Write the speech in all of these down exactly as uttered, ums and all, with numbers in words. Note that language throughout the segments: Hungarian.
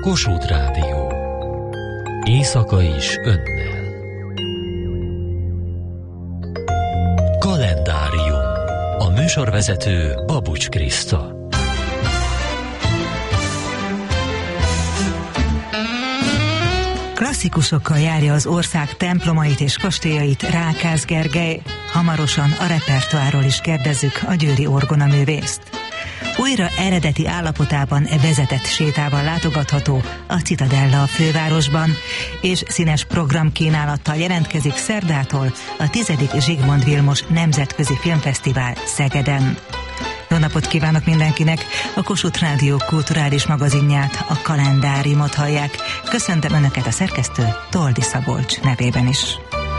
Kossuth Rádió. Éjszaka is önnel. Kalendárium. A műsorvezető Babucs Kriszta. Klasszikusokkal járja az ország templomait és kastélyait Rákász Gergely. Hamarosan a repertoárról is kérdezzük a győri orgonaművészt. Újra eredeti állapotában vezetett sétával látogatható a Citadella a fővárosban, és színes programkínálattal jelentkezik szerdától a tizedik Zsigmond Vilmos Nemzetközi Filmfesztivál Szegeden. Jó napot kívánok mindenkinek! A Kossuth Rádió kulturális magazinját, a Kalendáriumot hallják. Köszöntöm Önöket a szerkesztő Toldi Szabolcs nevében is.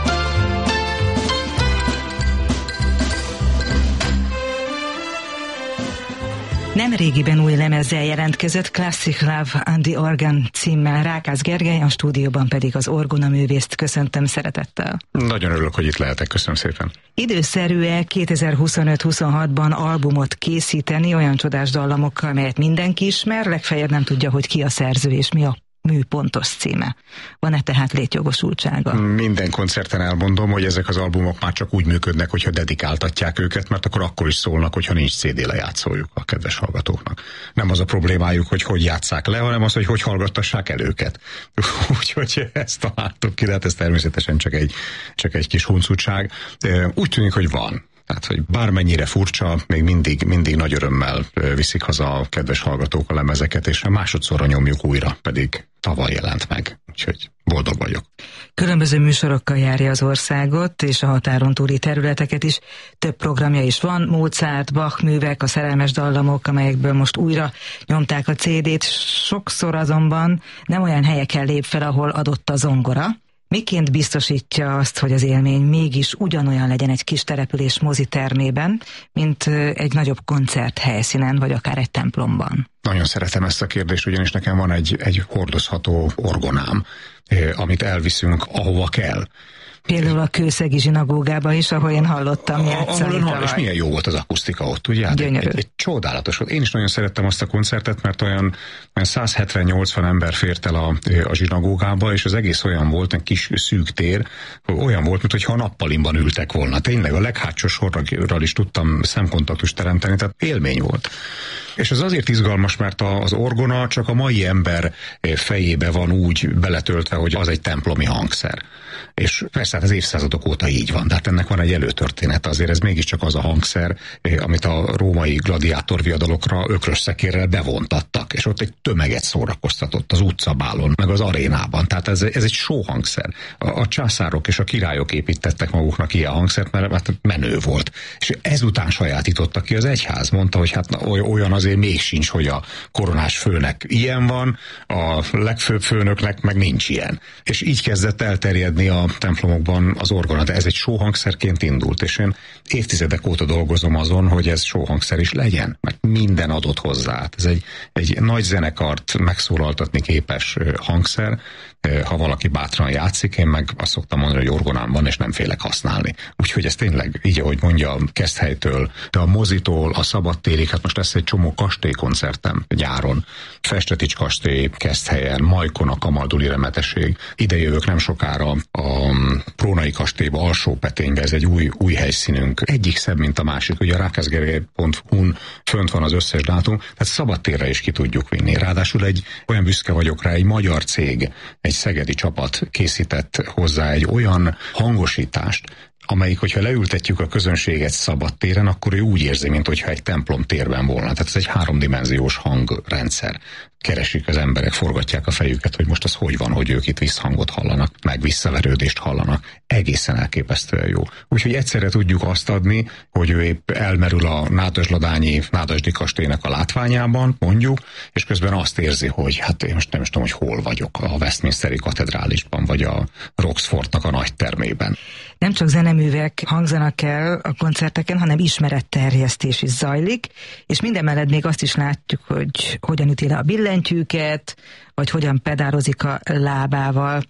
Nemrégiben új lemezzel jelentkezett Classic Love on the Organ címmel Rákász Gergely, a stúdióban pedig az orgonaművészt köszöntöm szeretettel. Nagyon örülök, hogy itt lehetek, köszönöm szépen. Időszerű-e kétezer-huszonöt-huszonhatban albumot készíteni olyan csodás dallamokkal, melyet mindenki ismer, legfeljebb nem tudja, hogy ki a szerző és mi a mű pontos címe. Van-e tehát létjogosultsága? Minden koncerten elmondom, hogy ezek az albumok már csak úgy működnek, hogyha dedikáltatják őket, mert akkor akkor is szólnak, hogyha nincs cé dé lejátszójuk a kedves hallgatóknak. Nem az a problémájuk, hogy hogy játsszák le, hanem az, hogy hogy hallgattassák el őket. Úgyhogy ezt találtuk ki, de hát ez természetesen csak egy, csak egy kis huncutság. Úgy tűnik, hogy van. Tehát, hogy bármennyire furcsa, még mindig, mindig nagy örömmel viszik haza a kedves hallgatók a lemezeket, és másodszorra nyomjuk újra, pedig tavaly jelent meg. Úgyhogy boldog vagyok. Különböző műsorokkal járja az országot, és a határon túli területeket is. Több programja is van, Mozart, Bach művek, a szerelmes dallamok, amelyekből most újra nyomták a cé dét. Sokszor azonban nem olyan helyeken lép fel, ahol adott a zongora. Miként biztosítja azt, hogy az élmény mégis ugyanolyan legyen egy kis település mozitermében, mint egy nagyobb koncert helyszínen, vagy akár egy templomban? Nagyon szeretem ezt a kérdést, ugyanis nekem van egy, egy hordozható orgonám, amit elviszünk ahova kell. Például a Kőszegi zsinagógába is, ahol én hallottam játszani tavaly. És milyen jó volt az akusztika ott, ugye? Gyönyörű. Egy, egy csodálatos volt. Én is nagyon szerettem azt a koncertet, mert olyan, olyan száz hetven-nyolcvan ember fért el a, a zsinagógába, és az egész olyan volt, egy kis szűk tér, olyan volt, mintha a nappalimban ültek volna. Tényleg a leghátsó sorral is tudtam szemkontaktust teremteni, tehát élmény volt. És ez azért izgalmas, mert az orgona csak a mai ember fejébe van úgy beletöltve, hogy az egy templomi hangszer. És persze hát az évszázadok óta így van, de hát ennek van egy előtörténete, azért ez mégiscsak az a hangszer, amit a római gladiátorviadalokra ökrös szekérrel bevontattak, és ott egy tömeget szórakoztatott az utcabálon, meg az arénában, tehát ez, ez egy sóhangszer. A, a császárok és a királyok építettek maguknak ilyen hangszert, mert hát menő volt. És ezután sajátította ki az egyház, mondta, hogy hát olyan azért még sincs, hogy a koronás főnek ilyen van, a legfőbb főnöknek meg nincs ilyen. És így kezdett elterjedni a templomokban az orgona, de ez egy sóhangszerként indult, és én évtizedek óta dolgozom azon, hogy ez sóhangszer is legyen, mert minden adott hozzá. Ez egy, egy nagy zenekart megszólaltatni képes hangszer, ha valaki bátran játszik, én meg azt szoktam mondani, hogy orgonám van, és nem félek használni. Úgyhogy ez tényleg, így ahogy mondja, Keszthelytől, de a mozitól, a szabadtérig, hát most lesz egy csomó kastélykoncertem nyáron. Festetics kastély, Keszthelyen, Majkon a Kamalduli Remetesség. Ide jövök nem sokára a Prónai kastélyba, Alsópeténybe, ez egy új, új helyszínünk. Egyik szebb, mint a másik. Ugye a rákászgergely pont hu-n fönt van az összes dátum, tehát szabadtérre is ki tudjuk vinni. Ráadásul egy olyan büszke vagyok rá, egy magyar cég, egy szegedi csapat készített hozzá egy olyan hangosítást, amelyik, hogyha leültetjük a közönséget szabadtéren, akkor ő úgy érzi, mint hogyha egy templom térben volna. Tehát ez egy háromdimenziós hangrendszer. Keresik az emberek, forgatják a fejüket, hogy most az hogy van, hogy ők itt visszhangot hallanak, meg visszaverődést hallanak. Egészen elképesztően jó. Úgyhogy egyszerre tudjuk azt adni, hogy ő épp elmerül a nádasdladányi Nádasdi kastélynek a látványában, mondjuk, és közben azt érzi, hogy hát én most nem is tudom, hogy hol vagyok, a Westminsteri katedrálisban, vagy a Roxfortnak a nagy termében. Nem csak zeneművek hangzanak el a koncerteken, hanem ismeretterjesztés is zajlik, és minden mellett még azt is látjuk, hogy hogyan üti le a billentyűket, vagy hogyan pedálozik a lábával.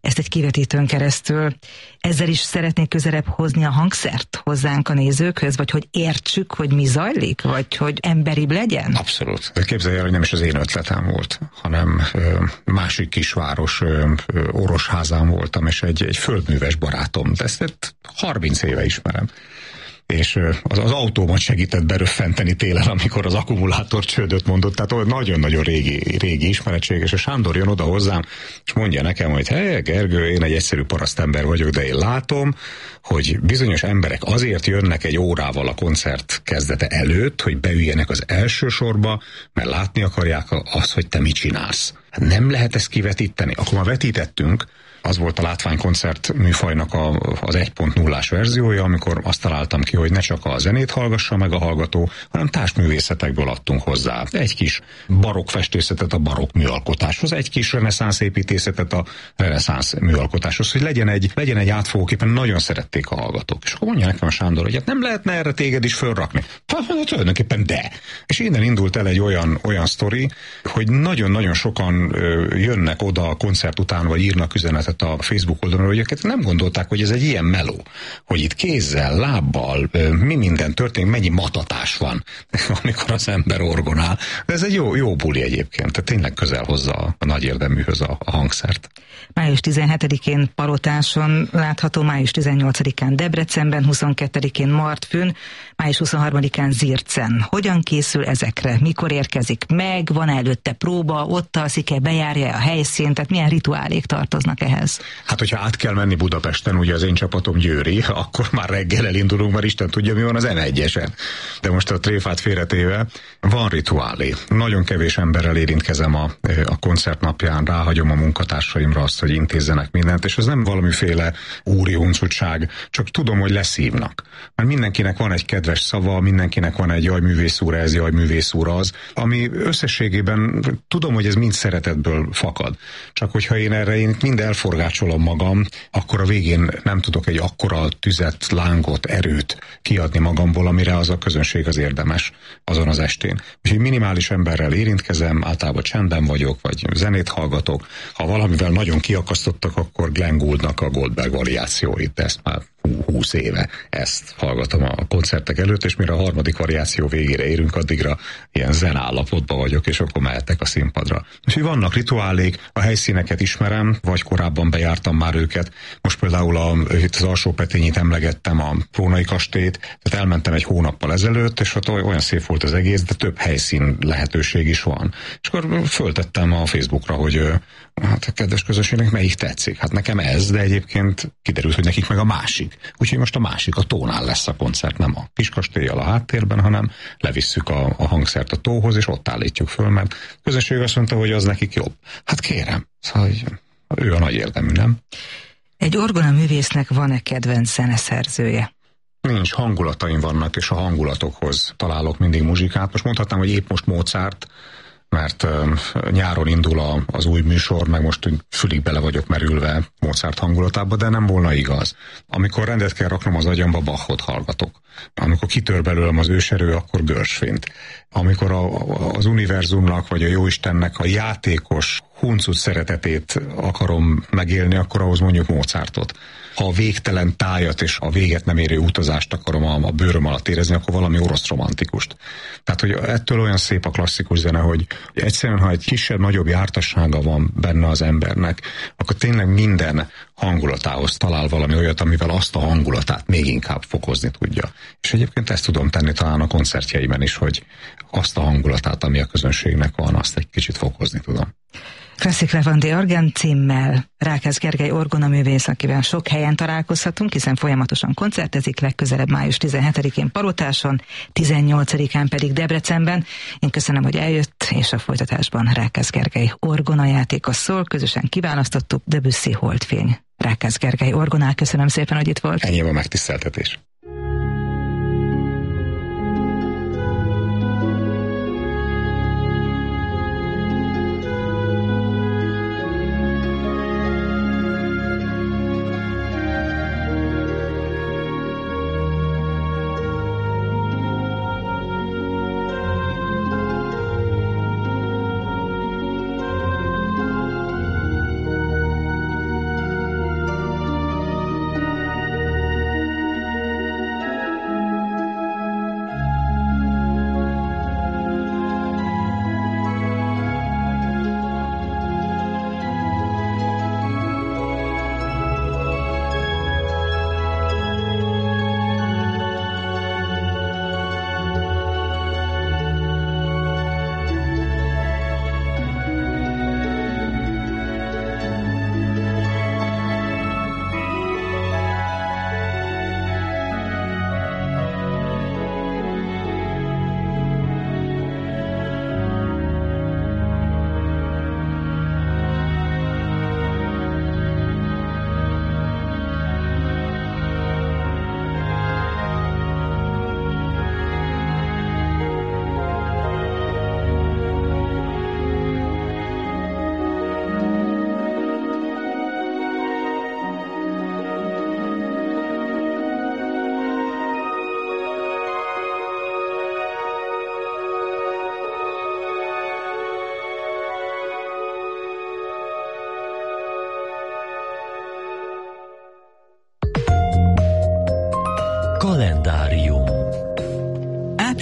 ezt egy kivetítőn keresztül. Ezzel is szeretnék közelebb hozni a hangszert hozzánk a nézőkhöz, vagy hogy értsük, hogy mi zajlik, vagy hogy emberibb legyen? Abszolút. Képzelj el, hogy nem is az én ötletem volt, hanem másik kisváros Orosházán voltam, és egy, egy földműves barátom, de ezt harminc éve ismerem. És az, az autómat segített beröffenteni télen, amikor az akkumulátor csődöt mondott, tehát nagyon-nagyon régi, régi ismeretség, és a Sándor jön oda hozzám, és mondja nekem, hogy hé, Gergő, én egy egyszerű parasztember vagyok, de én látom, hogy bizonyos emberek azért jönnek egy órával a koncert kezdete előtt, hogy beüljenek az első sorba, mert látni akarják azt, hogy te mit csinálsz. Nem lehet ezt kivetíteni. Akkor már vetítettünk, az volt a látványkoncert műfajnak a, az egy pont nullás verziója, amikor azt találtam ki, hogy ne csak a zenét hallgassa meg a hallgató, hanem társművészetekből adtunk hozzá. Egy kis barokk festészetet a barokk műalkotáshoz, egy kis reneszánsz építészetet a reneszánsz műalkotáshoz, hogy legyen egy, legyen egy átfogóképpen, nagyon szerették a hallgatók. És akkor mondja nekem a Sándor, hogy hát nem lehetne erre téged is fölrakni. Hát tulajdonképpen de. És innen indult el egy olyan, olyan sztori, hogy nagyon-nagyon sokan ö, jönnek oda a koncert után, vagy írnak üzenetet a Facebook oldalon, hogy őket nem gondolták, hogy ez egy ilyen meló, hogy itt kézzel, lábbal, mi minden történik, mennyi matatás van, amikor az ember orgonál. De ez egy jó, jó buli egyébként, tehát tényleg közel hozza a nagy érdeműhöz a, a hangszert. május tizenhetedikén Palotáson látható, május tizennyolcadikán Debrecenben, huszonkettedikén Martfőn, május huszonharmadikán Zircen. Hogyan készül ezekre? Mikor érkezik meg? Van előtte próba? Ott alszik-e? Bejárja a helyszínt? Tehát milyen rituálék tartoznak ehhez? Hát, hogyha át kell menni Budapesten, ugye az én csapatom Győri, akkor már reggel elindulunk, mert Isten tudja, mi van az em egyesen. De most a tréfát félretéve, van rituálé. Nagyon kevés emberrel érintkezem a, a koncert napján, ráhagyom a munkatársaimra azt, hogy intézzenek mindent, és ez nem valamiféle úri huncutság, csak tudom, hogy leszívnak. Mert mindenkinek van egy kedves szava, mindenkinek van egy jaj művész úr ez, jaj művész úr az, ami összességében tudom, hogy ez mind szeretetből fakad. Csak hogyha én erre én mind elforgácsolom magam, akkor a végén nem tudok egy akkora tüzet, lángot, erőt kiadni magamból, amire az a közönség az érdemes azon az estén. Úgyhogy minimális emberrel érintkezem, általában csendben vagyok, vagy zenét hallgatok. Ha valamivel nagyon kiakasztottak, akkor Glenn Gouldnak a Goldberg variációit, ezt már húsz éve ezt hallgatom a koncertek előtt, és mire a harmadik variáció végére érünk, addigra ilyen zenállapotban vagyok, és akkor mehetek a színpadra. Úgyhogy vannak rituálék, a helyszíneket ismerem, vagy korábban bejártam már őket. Most például a, itt az Alsó-Petényit emlegettem, a Prónai kastélyt, tehát elmentem egy hónappal ezelőtt, és ott olyan szép volt az egész, de több helyszín lehetőség is van. És akkor föltettem a Facebookra, hogy hát a kedves közönségnek melyik tetszik. Hát nekem ez, de egyébként kiderült, hogy nekik meg a másik. Úgyhogy most a másik, a tónál lesz a koncert, nem a Kiskastélyjal a háttérben, hanem levisszük a, a hangszert a tóhoz, és ott állítjuk föl, mert a közönség azt mondta, hogy az nekik jobb. Hát kérem, szóval ő a nagy érdemű, nem? Egy orgonaművésznek van-e kedvenc zeneszerzője? Nincs, hangulataim vannak, és a hangulatokhoz találok mindig muzsikát. Most mondhatnám, hogy épp most Mozart, mert uh, nyáron indul a, az új műsor, meg most fülig bele vagyok merülve Mozart hangulatába, de nem volna igaz. Amikor rendet kell raknom az agyamba, Bachot hallgatok. Amikor kitör belőlem az őserő, akkor Gershwint. Amikor a, az univerzumnak, vagy a jóistennek a játékos, huncut szeretetét akarom megélni, akkor ahhoz mondjuk Mozartot. Ha a végtelen tájat és a véget nem érő utazást akarom a, a bőröm alatt érezni, akkor valami orosz romantikust. Tehát, hogy ettől olyan szép a klasszikus zene, hogy egyszerűen, ha egy kisebb-nagyobb jártassága van benne az embernek, akkor tényleg minden hangulatához talál valami olyat, amivel azt a hangulatát még inkább fokozni tudja. És egyébként ezt tudom tenni talán a koncertjeimen is, hogy azt a hangulatát, ami a közönségnek van, azt egy kicsit fokozni tudom. Classic Levante Organ címmel Rákász Gergely orgonaművész, akivel sok helyen találkozhatunk, hiszen folyamatosan koncertezik, legközelebb május tizenhetedikén Palotáson, tizennyolcadikán pedig Debrecenben. Én köszönöm, hogy eljött, és a folytatásban Rákász Gergely orgonajátéka szól. Közösen kiválasztottuk Debussy Holdfény. Rákász Gergely orgonál, köszönöm szépen, hogy itt volt. Ennyi a megtiszteltetés.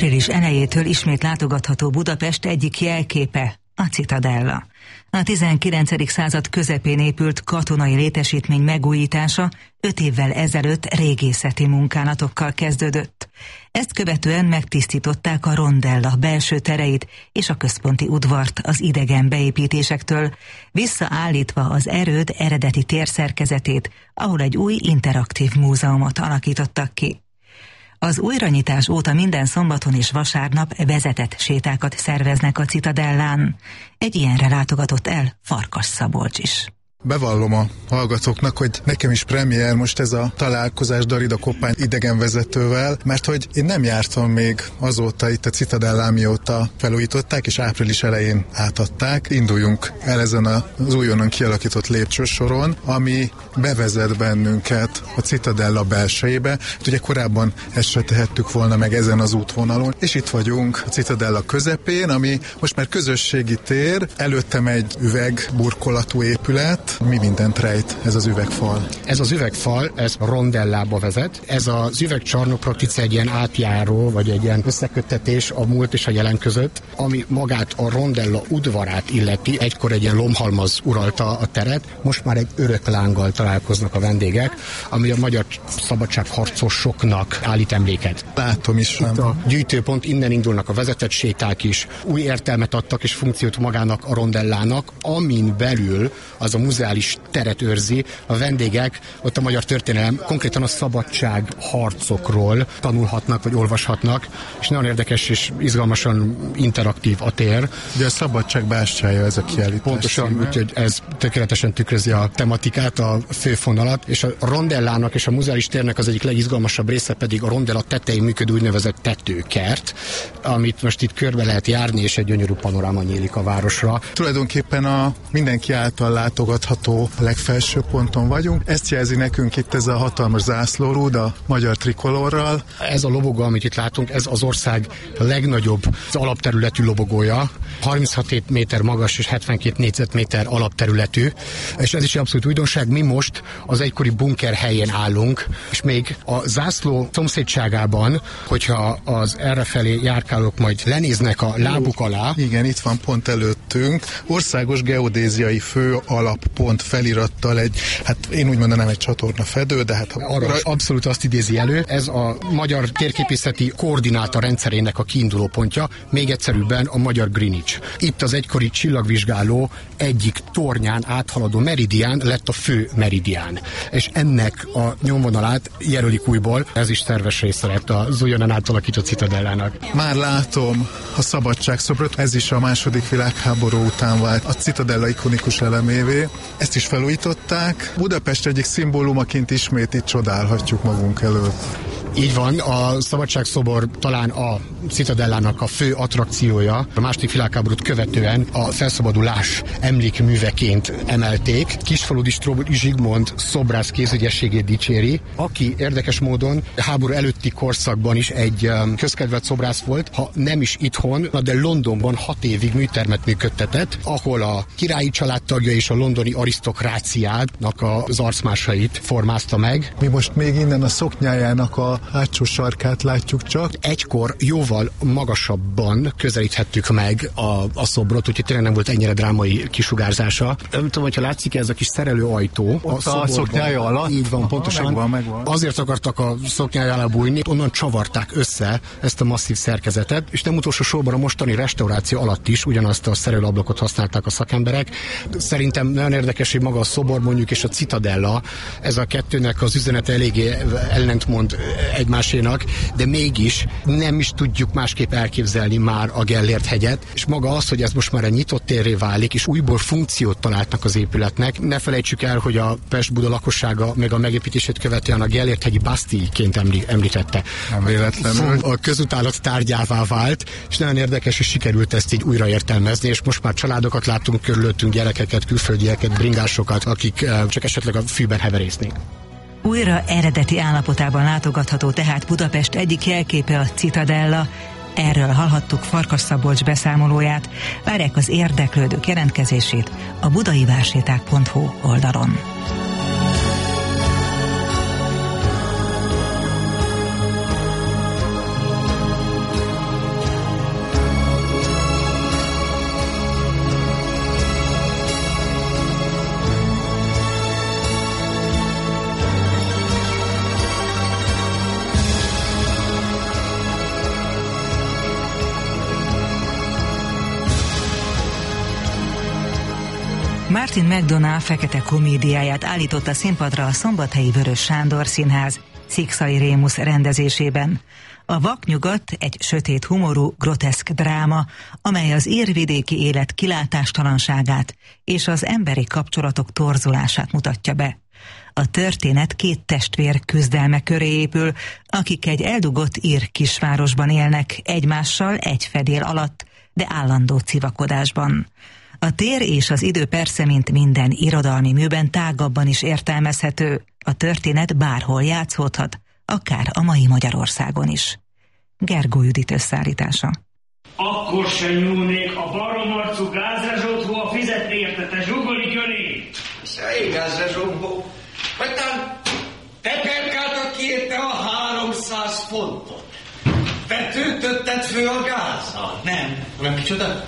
Április elejétől ismét látogatható Budapest egyik jelképe, a Citadella. A tizenkilencedik század közepén épült katonai létesítmény megújítása öt évvel ezelőtt régészeti munkálatokkal kezdődött. Ezt követően megtisztították a rondella belső tereit és a központi udvart az idegen beépítésektől, visszaállítva az erőd eredeti térszerkezetét, ahol egy új interaktív múzeumot alakítottak ki. Az újranyitás óta minden szombaton és vasárnap vezetett sétákat szerveznek a Citadellán. Egy ilyenre látogatott el Farkas Szabolcs is. Bevallom a hallgatóknak, hogy nekem is premier most ez a találkozás Darida Koppány idegenvezetővel, mert hogy én nem jártam még azóta itt a Citadellán, mióta felújították, és április elején átadták. Induljunk el ezen az újonnan kialakított lépcsősoron, ami bevezet bennünket a Citadella belsejébe. Hát ugye korábban ezt se tehettük volna meg ezen az útvonalon, és itt vagyunk a Citadella közepén, ami most már közösségi tér, előttem egy üvegburkolatú épület. Mi mindent rejt ez az üvegfal? Ez az üvegfal, ez rondellába vezet. Ez az üvegcsarnok praktice egy ilyen átjáró, vagy egy ilyen összeköttetés a múlt és a jelen között, ami magát a rondella udvarát illeti. Egykor egy ilyen lomhalmaz uralta a teret, most már egy örök lánggal találkoznak a vendégek, ami a magyar szabadságharcosoknak állít emléket. Látom is. Itt a gyűjtőpont, innen indulnak a vezetett séták is. Új értelmet adtak és funkciót magának a rondellának, amin belül az a muzeális teret őrzi, a vendégek ott a magyar történelem, konkrétan a szabadság harcokról tanulhatnak, vagy olvashatnak, és nagyon érdekes és izgalmasan interaktív a tér. De a szabadság bástyája ez a kiállítás. Pontosan, úgyhogy ez tökéletesen tükrözi a tematikát, a főfonalat, és a rondellának és a muzeális térnek az egyik legizgalmasabb része pedig a rondella tetején működő úgynevezett tetőkert, amit most itt körbe lehet járni, és egy gyönyörű panoráma nyílik a városra. Tulajdonképpen a mindenki által látogatható legfelső ponton vagyunk. Ezt jelzi nekünk itt ez a hatalmas zászlórúd a magyar trikolorral. Ez a lobogó, amit itt látunk, ez az ország legnagyobb az alapterületű lobogója. harminchat méter magas és hetvenkét négyzetméter alapterületű, és ez is egy abszolút újdonság. Mi most az egykori bunker helyén állunk, és még a zászló szomszédságában, hogyha az errefelé járkálók majd lenéznek a lábuk alá. Igen, itt van pont előttünk. Országos geodéziai fő alappont felirattal egy, hát én úgy mondanám egy csatorna fedő, de hát arra abszolút azt idézi elő. Ez a magyar térképészeti koordináta rendszerének a kiinduló pontja, még egyszerűbben a magyar Greenwich. Itt az egykori csillagvizsgáló egyik tornyán áthaladó meridián lett a fő meridián. És ennek a nyomvonalát jelölik újból, ez is szerves része lett az újonnan átalakított Citadellának. Már látom a szabadságszobrot, ez is a második világháború után vált a Citadella ikonikus elemévé. Ezt is felújították. Budapest egyik szimbólumaként ismét itt csodálhatjuk magunk előtt. Így van, a szabadságszobor talán a Citadellának a fő attrakciója. A második világháborút követően a felszabadulás emlékműveként emelték. Kisfaludy Strobl Zsigmond szobrász kézügyességét dicséri, aki érdekes módon háború előtti korszakban is egy közkedvelt szobrász volt, ha nem is itthon, de Londonban hat évig műtermet működtetett, ahol a királyi családtagja és a londoni arisztokráciának az arcmásait formázta meg. Mi most még innen a szoknyájának a hátsó sarkát látjuk csak. Egykor jóval magasabban közelíthettük meg a, a szobrot, úgyhogy tényleg nem volt ennyire drámai kisugárzása. Nem tudom, hogyha látszik ez a kis szerelőajtó. Ott a, a szoknyája alatt? Így van, aha, pontosan. Megvan, megvan. Azért akartak a szoknyája alá bújni, onnan csavarták össze ezt a masszív szerkezetet, és nem utolsó sorban a mostani restauráció alatt is ugyanazt a szerelőablakot használták a szakemberek. Szerintem nagyon érdekes, hogy maga a szobor mondjuk és a Citadella, ez a kettőnek az üzenete eléggé ellentmond egymásénak, de mégis nem is tudjuk másképp elképzelni már a Gellért hegyet, és maga az, hogy ez most már egy nyitott térré válik, és újból funkciót találtak az épületnek. Ne felejtsük el, hogy a Pest-Buda lakossága meg a megépítését követően a Gellért hegyi Bastille-ként emli- említette. Nem véletlenül. A közutálat tárgyává vált, és nagyon érdekes, hogy sikerült ezt így újraértelmezni, és most már családokat látunk körülöttünk, gyerekeket, külföldieket, bringásokat, akik csak esetleg a fűben heverésznék. Újra eredeti állapotában látogatható tehát Budapest egyik jelképe a Citadella. Erről hallhattuk Farkas Szabolcs beszámolóját. Várják az érdeklődők jelentkezését a budaivárséták pont hu oldalon. Martin McDonagh fekete komédiáját állította színpadra a szombathelyi Vörös Sándor Színház Szikszai Rémusz rendezésében. A Vaknyugat egy sötét humorú, groteszk dráma, amely az írvidéki élet kilátástalanságát és az emberi kapcsolatok torzulását mutatja be. A történet két testvér küzdelme köré épül, akik egy eldugott ír kisvárosban élnek, egymással egy fedél alatt, de állandó civakodásban. A tér és az idő persze, mint minden irodalmi műben, tágabban is értelmezhető. A történet bárhol játszódhat, akár a mai Magyarországon is. Gergó Judit összeállítása. Akkor sem nyúlnék a baromarcú gázrezsót, hova fizetni érte, te zsugoli gyöni! Se gázrezsókból, vagy tám te perkáltad ki érte a háromszáz fontot. Te töltötted fő a gázzal. Nem. Nem kicsoda?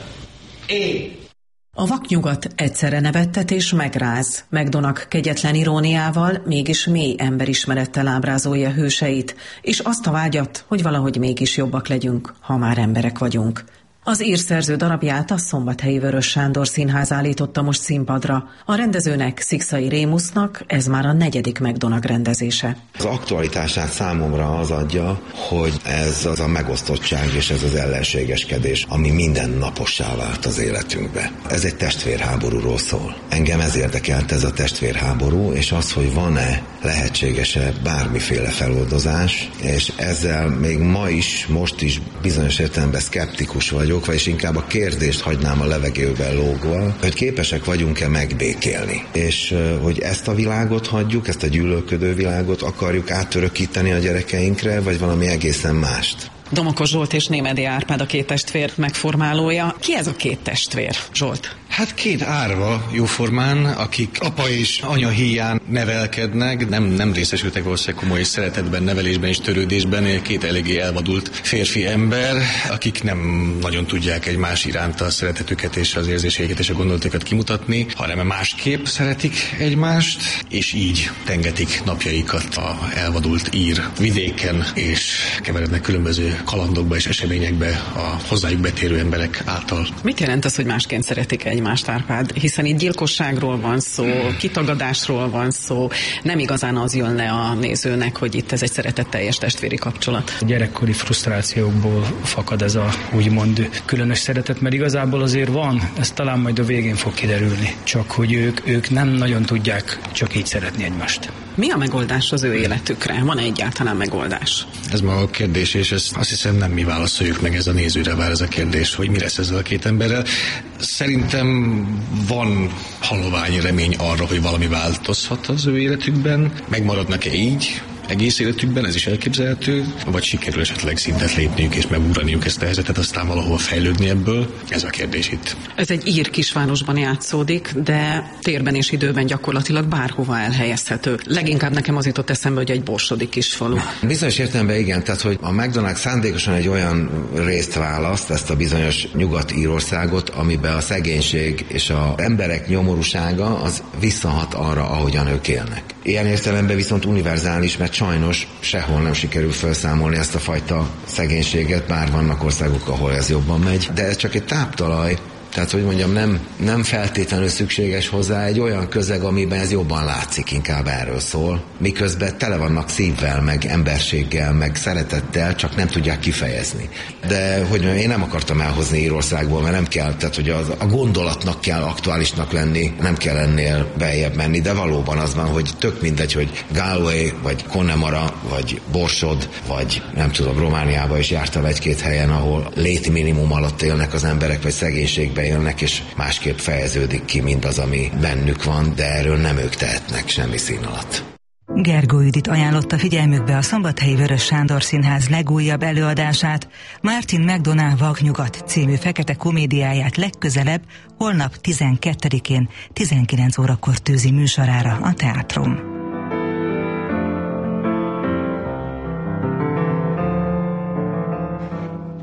Én. A Vaknyugat egyszerre nevettet és megráz. McDonagh kegyetlen iróniával, mégis mély emberismerettel ábrázolja hőseit, és azt a vágyat, hogy valahogy mégis jobbak legyünk, ha már emberek vagyunk. Az írszerző darabját a szombathelyi Vörös Sándor Színház állította most színpadra. A rendezőnek, Szikszai Rémusznak ez már a negyedik McDonagh rendezése. Az aktualitását számomra az adja, hogy ez az a megosztottság és ez az ellenségeskedés, ami mindennapossá vált az életünkbe. Ez egy testvérháborúról szól. Engem ez érdekelt, ez a testvérháború, és az, hogy van-e, lehetséges-e bármiféle feloldozás, és ezzel még ma is, most is bizonyos értelemben szkeptikus vagyok, vagyis inkább a kérdést hagynám a levegőben lógva, hogy képesek vagyunk-e megbékélni. És hogy ezt a világot hagyjuk, ezt a gyűlölködő világot akarjuk átörökíteni a gyerekeinkre, vagy valami egészen mást. Domokos Zsolt és Némedy Árpád a két testvér megformálója. Ki ez a két testvér, Zsolt? Hát két árva jóformán, akik apa és anya híján nevelkednek, nem, nem részesültek valószínűleg komoly szeretetben, nevelésben és törődésben, két eléggé elvadult férfi ember, akik nem nagyon tudják egymás iránt a szeretetüket és az érzéseiket és a gondolatokat kimutatni, hanem másképp szeretik egymást, és így tengetik napjaikat a elvadult ír vidéken, és keverednek különböző kalandokba és eseményekbe a hozzájuk betérő emberek által. Mit jelent az, hogy másként szeretik egymást, Árpád? Hiszen itt gyilkosságról van szó, kitagadásról van szó, nem igazán az jön le a nézőnek, hogy itt ez egy szeretetteljes testvéri kapcsolat. A gyerekkori frusztrációkból fakad ez a úgymond különös szeretet, mert igazából azért van, ez talán majd a végén fog kiderülni, csak hogy ők, ők nem nagyon tudják csak így szeretni egymást. Mi a megoldás az ő életükre? Van-e egyáltalán megoldás? Ez ma a kérdés, és ezt azt hiszem nem mi válaszoljuk meg, ez a nézőre vár ez a kérdés, hogy mi lesz ezzel a két emberrel. Szerintem van halovány remény arra, hogy valami változhat az ő életükben. Megmaradnak-e így egész életükben, ez is elképzelhető, vagy sikerül esetleg szintet lépniük és megugraniuk ezt a helyzetet, aztán valahol fejlődni ebből? Ez a kérdés itt. Ez egy ír kisvárosban játszódik, de térben és időben gyakorlatilag bárhova elhelyezhető. Leginkább nekem az jutott eszembe, hogy egy borsodi kisfalu. Bizonyos értelemben igen, tehát hogy a McDonagh szándékosan egy olyan részt választ, ezt a bizonyos Nyugat-Írországot, amiben a szegénység és az emberek nyomorúsága az visszahat arra, ahogyan ők élnek. Ilyen értelemben viszont univerzális, mert sajnos sehol nem sikerül felszámolni ezt a fajta szegénységet, bár vannak országok, ahol ez jobban megy, de ez csak egy táptalaj. Tehát, hogy mondjam, nem, nem feltétlenül szükséges hozzá egy olyan közeg, amiben ez jobban látszik, inkább erről szól. Miközben tele vannak szívvel, meg emberséggel, meg szeretettel, csak nem tudják kifejezni. De, hogy mondjam, én nem akartam elhozni Írországból, mert nem kell, tehát, hogy az, a gondolatnak kell aktuálisnak lenni, nem kell ennél beljebb menni, de valóban az van, hogy tök mindegy, hogy Galway, vagy Connemara, vagy Borsod, vagy nem tudom, Romániában is jártam egy-két helyen, ahol létminimum alatt élnek az emberek, vagy szegénységben élnek, és másképp fejeződik ki mindaz, ami bennük van, de erről nem ők tehetnek semmi szín alatt. Gergó Judit ajánlotta figyelmükbe a szombathelyi Vörös Sándor Színház legújabb előadását, Martin McDonagh Vaknyugat című fekete komédiáját legközelebb, holnap tizenkettedikén tizenkilenc órakor tűzi műsorára a Teátrum.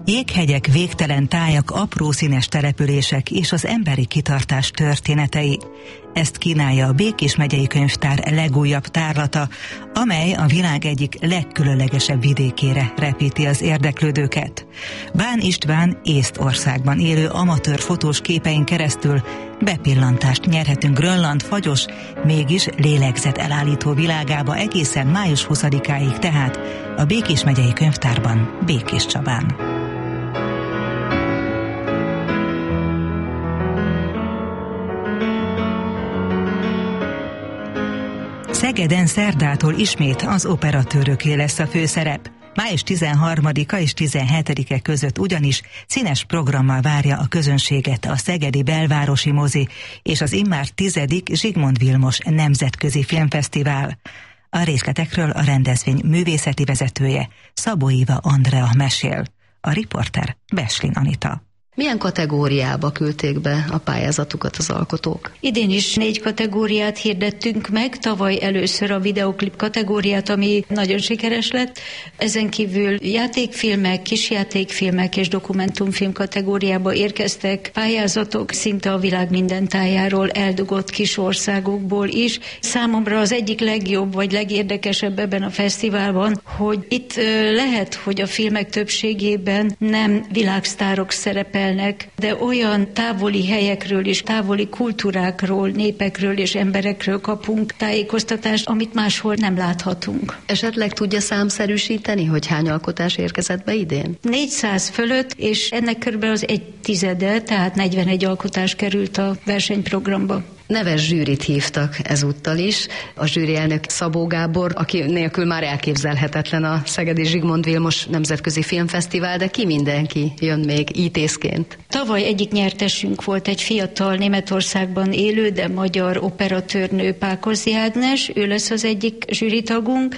Jéghegyek, végtelen tájak, apró színes települések és az emberi kitartás történetei. Ezt kínálja a Békés megyei könyvtár legújabb tárlata, amely a világ egyik legkülönlegesebb vidékére repíti az érdeklődőket. Bán István Észtországban élő amatőr fotós képein keresztül bepillantást nyerhetünk Grönland fagyos, mégis lélegzet elállító világába egészen május huszadikáig, tehát a Békés megyei könyvtárban, Békéscsabán. Szegeden szerdától ismét az operatőröké lesz a főszerep. május tizenharmadika és tizenhetedike között ugyanis színes programmal várja a közönséget a Szegedi Belvárosi Mozi és az immár tizedik Zsigmond Vilmos Nemzetközi Filmfesztivál. A részletekről a rendezvény művészeti vezetője, Szabó Éva Andrea mesél. A riporter Beslin Anita. Milyen kategóriába küldték be a pályázatukat az alkotók? Idén is négy kategóriát hirdettünk meg, tavaly először a videoklip kategóriát, ami nagyon sikeres lett. Ezen kívül játékfilmek, kisjátékfilmek és dokumentumfilm kategóriába érkeztek pályázatok szinte a világ minden tájáról, eldugott kis országokból is. Számomra az egyik legjobb vagy legérdekesebb ebben a fesztiválban, hogy itt lehet, hogy a filmek többségében nem világsztárok szerepel, de olyan távoli helyekről és távoli kultúrákról, népekről és emberekről kapunk tájékoztatást, amit máshol nem láthatunk. Esetleg tudja számszerűsíteni, hogy hány alkotás érkezett be idén? négyszáz fölött, és ennek körülbelül az egy tizede, tehát negyvenegy alkotás került a versenyprogramba. Neves zsűrit hívtak ezúttal is. A zsűri elnök Szabó Gábor, aki nélkül már elképzelhetetlen a Szegedi Zsigmond Vilmos Nemzetközi Filmfesztivál, de ki mindenki jön még ítészként? Tavaly egyik nyertesünk volt egy fiatal Németországban élő, de magyar operatőrnő, Pákozzi Ágnes, ő lesz az egyik zsűritagunk,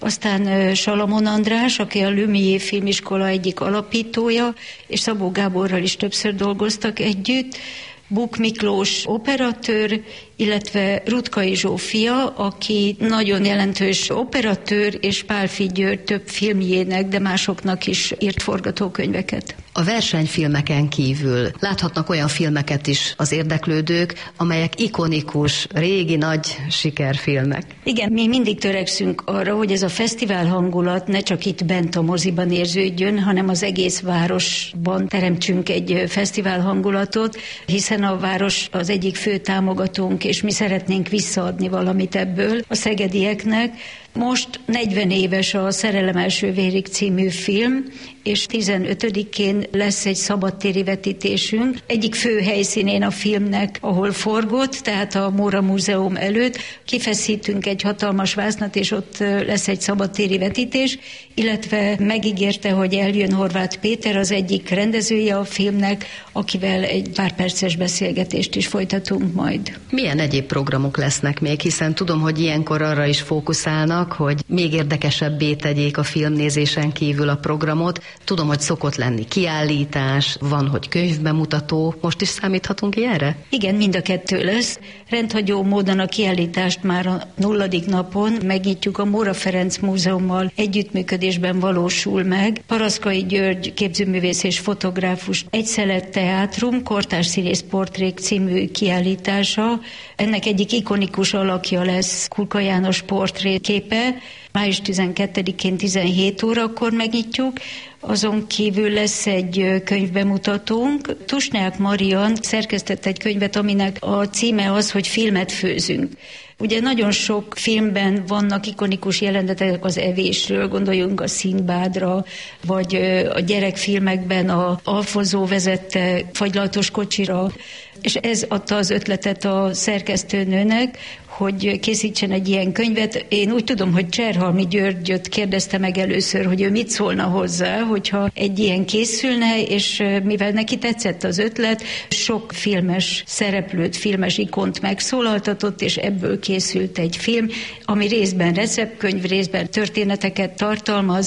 aztán Salamon András, aki a Lumière filmiskola egyik alapítója, és Szabó Gáborral is többször dolgoztak együtt, Buk Miklós operatőr, illetve Rutkai Zsófia, aki nagyon jelentős operatőr, és Pálffy György több filmjének, de másoknak is írt forgatókönyveket. A versenyfilmeken kívül láthatnak olyan filmeket is az érdeklődők, amelyek ikonikus, régi nagy sikerfilmek. Igen, mi mindig törekszünk arra, hogy ez a fesztivál hangulat ne csak itt bent a moziban érződjön, hanem az egész városban teremtsünk egy fesztivál hangulatot, hiszen a város az egyik fő támogatónk, és mi szeretnénk visszaadni valamit ebből a szegedieknek. Most negyven éves a Szerelem első vérig című film, és tizenötödikén lesz egy szabadtéri vetítésünk. Egyik fő helyszínén a filmnek, ahol forgott, tehát a Móra Múzeum előtt kifeszítünk egy hatalmas váznat, és ott lesz egy szabadtéri vetítés, illetve megígérte, hogy eljön Horváth Péter, az egyik rendezője a filmnek, akivel egy pár perces beszélgetést is folytatunk majd. Milyen egyéb programok lesznek még, hiszen tudom, hogy ilyenkor arra is fókuszálnak, hogy még érdekesebbé tegyék a filmnézésen kívül a programot. Tudom, hogy szokott lenni kiállítás, van, hogy könyvbemutató. Most is számíthatunk ilyenre? Igen, mind a kettő lesz. Rendhagyó módon a kiállítást már a nulladik napon megnyitjuk, a Móra Ferenc Múzeummal együttműködésben valósul meg. Paraszkai György képzőművész és fotográfus Egy szelet teátrum, kortárs színész portrék című kiállítása. Ennek egyik ikonikus alakja lesz Kulka János portré képe. május tizenkettedikén tizenhét órakor megnyitjuk, azon kívül lesz egy könyvbemutatónk. Tusnák Marian szerkesztett egy könyvet, aminek a címe az, hogy filmet főzünk. Ugye nagyon sok filmben vannak ikonikus jelenetek az evésről, gondoljunk a Szindbádra, vagy a gyerekfilmekben a Alfonzó vezette fagylaltos kocsira, és ez adta az ötletet a szerkesztőnőnek, hogy készítsen egy ilyen könyvet. Én úgy tudom, hogy Cserhalmi Györgyöt kérdezte meg először, hogy ő mit szólna hozzá, hogyha egy ilyen készülne, és mivel neki tetszett az ötlet, sok filmes szereplőt, filmes ikont megszólaltatott, és ebből készült egy film, ami részben receptkönyv, részben történeteket tartalmaz,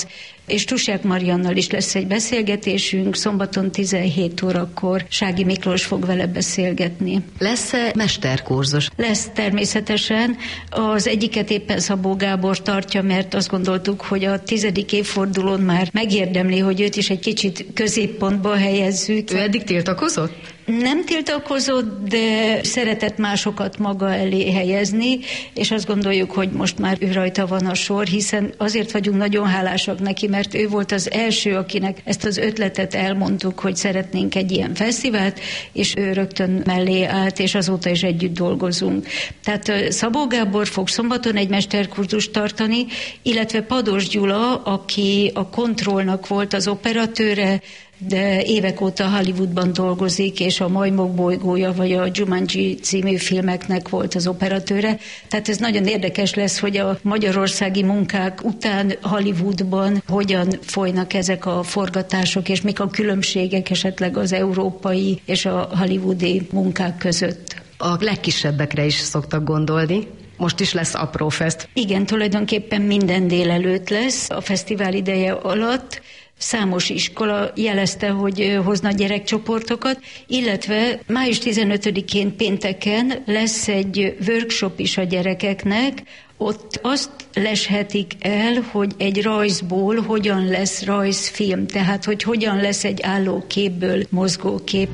és Tusák Mariannal is lesz egy beszélgetésünk, szombaton tizenhét órakor Sági Miklós fog vele beszélgetni. Lesz-e mesterkurzus? Lesz természetesen. Az egyiket éppen Szabó Gábor tartja, mert azt gondoltuk, hogy a tizedik évfordulón már megérdemli, hogy őt is egy kicsit középpontba helyezzük. Ő eddig tiltakozott? Nem tiltakozott, de szeretett másokat maga elé helyezni, és azt gondoljuk, hogy most már ő rajta van a sor, hiszen azért vagyunk nagyon hálásak neki, mert ő volt az első, akinek ezt az ötletet elmondtuk, hogy szeretnénk egy ilyen fesztivált, és ő rögtön mellé állt, és azóta is együtt dolgozunk. Tehát Szabó Gábor fog szombaton egy mesterkurzust tartani, illetve Pados Gyula, aki a Kontrollnak volt az operatőre, de évek óta Hollywoodban dolgozik, és a Majmok bolygója vagy a Jumanji című filmeknek volt az operatőre. Tehát ez nagyon érdekes lesz, hogy a magyarországi munkák után Hollywoodban hogyan folynak ezek a forgatások, és mik a különbségek esetleg az európai és a hollywoodi munkák között. A legkisebbekre is szoktak gondolni. Most is lesz apró fest. Igen, tulajdonképpen minden délelőtt lesz a fesztivál ideje alatt. Számos iskola jelezte, hogy hozna gyerekcsoportokat, illetve május tizenötödikén pénteken lesz egy workshop is a gyerekeknek. Ott azt leshetik el, hogy egy rajzból hogyan lesz rajzfilm, tehát hogy hogyan lesz egy állóképből mozgókép.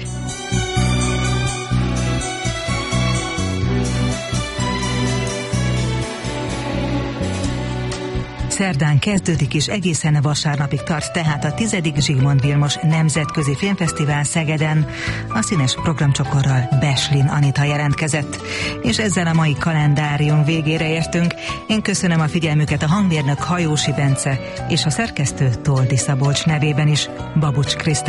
Szerdán kezdődik és egészen vasárnapig tart tehát a tizedik Zsigmond Vilmos Nemzetközi Filmfesztivál Szegeden. A színes programcsokorral Beslin Anita jelentkezett. És ezzel a mai kalendárium végére értünk. Én köszönöm a figyelmüket a hangmérnök Hajósi Bence és a szerkesztő Toldi Szabolcs nevében is. Babucs Kriszta